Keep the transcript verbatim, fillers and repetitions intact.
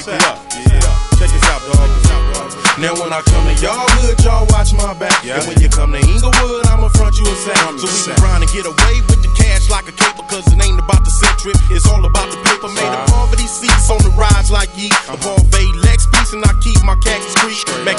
Buckle up. Yeah. Check this out, dog. Now when I come to y'all hood, y'all watch my back. Yeah. And when you come to Inglewood, I'ma front you a sack. So we can grind and get away with the cash like a caper. Cause it ain't about the set trip, it's all about the paper. Made of poverty seats on the rides like ye. A Bombay Lex piece and I keep my khakis creep. Make